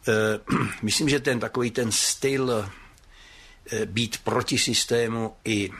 Myslím, že takový ten styl být proti systému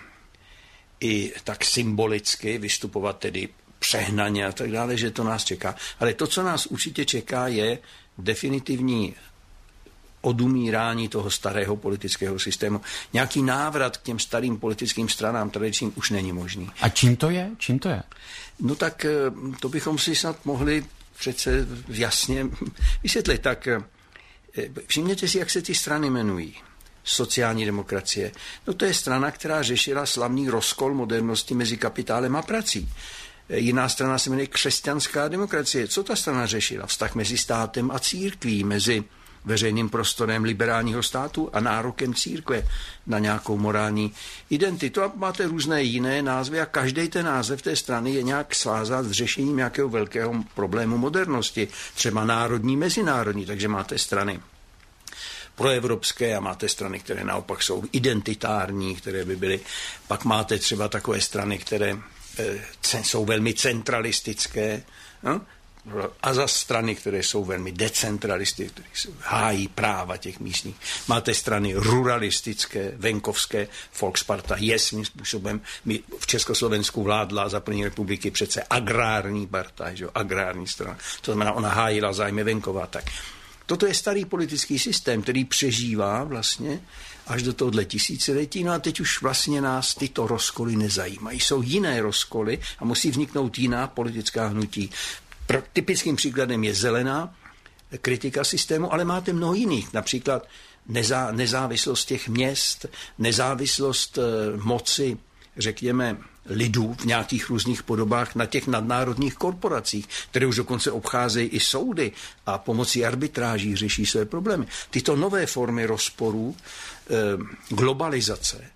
i tak symbolicky, vystupovat tedy přehnaně a tak dále, že to nás čeká. Ale to, co nás určitě čeká, je definitivní odumírání toho starého politického systému. Nějaký návrat k těm starým politickým stranám tradičním už není možný. A čím to je? Čím to je? No tak to bychom si snad mohli přece jasně vysvětlit. Tak všimněte si, jak se ty strany jmenují. Sociální demokracie. No to je strana, která řešila slavný rozkol modernosti mezi kapitálem a prací. Jiná strana se jmenuje křesťanská demokracie. Co ta strana řešila? Vztah mezi státem a církví, mezi veřejným prostorem liberálního státu a nárokem církve na nějakou morální identitu. A máte různé jiné názvy a každý ten název té strany je nějak svázat s řešením nějakého velkého problému modernosti. Třeba národní, mezinárodní, takže máte strany proevropské a máte strany, které naopak jsou identitární, které by byly. Pak máte třeba takové strany, které jsou velmi centralistické, no? A za strany, které jsou velmi decentralistické, které hájí práva těch místních. Máte strany ruralistické, venkovské. Volksparta je svým způsobem, v Československu vládla za první republiky přece agrární partaj, že? Agrární strana. To znamená, ona hájila zájmy venkova. Tak. Toto je starý politický systém, který přežívá vlastně až do tohohle tisíciletí. No a teď už vlastně nás tyto rozkoly nezajímají. Jsou jiné rozkoly a musí vzniknout jiná politická hnutí. Typickým příkladem je zelená kritika systému, ale máte mnoho jiných. Například nezávislost těch měst, nezávislost moci, řekněme, lidů v nějakých různých podobách na těch nadnárodních korporacích, které už dokonce obcházejí i soudy a pomocí arbitráží řeší své problémy. Tyto nové formy rozporů, globalizace,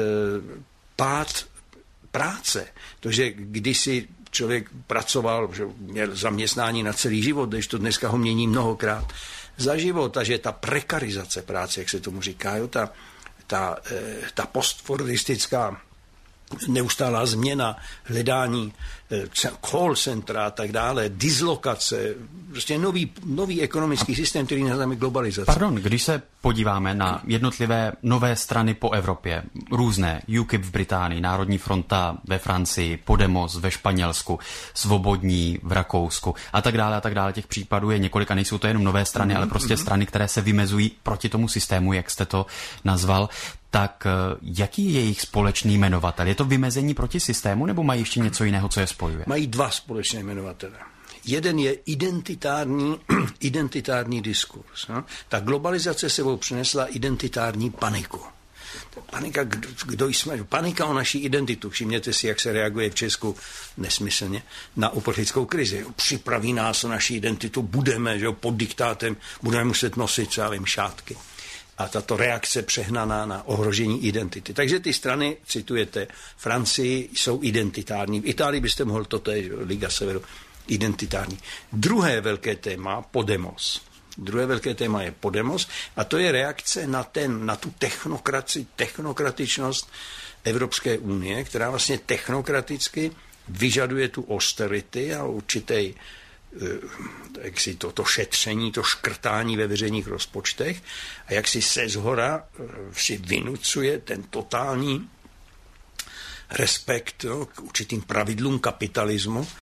pád práce, to, že kdysi člověk pracoval, že měl zaměstnání na celý život, když to dneska ho mění mnohokrát za život, a že ta prekarizace práce, jak se tomu říká, jo, ta postfordistická neustálá změna, hledání call centra a tak dále, dislokace, prostě nový ekonomický systém, který nazýváme globalizace. Pardon, když se podíváme na jednotlivé nové strany po Evropě, různé, UKIP v Británii, Národní fronta ve Francii, Podemos ve Španělsku, Svobodní v Rakousku a tak dále, těch případů je několik a nejsou to jenom nové strany, ale prostě strany, které se vymezují proti tomu systému, jak jste to nazval. Tak jaký je jejich společný jmenovatel? Je to vymezení proti systému, nebo mají ještě něco jiného, co je spojuje? Mají dva společné jmenovatele. Jeden je identitární diskurs. No? Ta globalizace sebou přinesla identitární paniku. Panika, kdo jsme? Panika o naší identitu. Všimněte si, jak se reaguje v Česku nesmyslně na uprchlickou krizi. Připraví nás o naší identitu, budeme, že pod diktátem, budeme muset nosit třeba šátky. A tato reakce přehnaná na ohrožení identity. Takže ty strany, citujete, Francii jsou identitární. V Itálii byste mohl totéž, Liga Severu, identitární. Druhé velké téma, Podemos. Druhé velké téma je Podemos a to je reakce na tu technokratičnost Evropské unie, která vlastně technokraticky vyžaduje tu austerity a určitý jak si to šetření, to škrtání ve veřejných rozpočtech a jak si seshora si vynucuje ten totální respekt k určitým pravidlům kapitalismu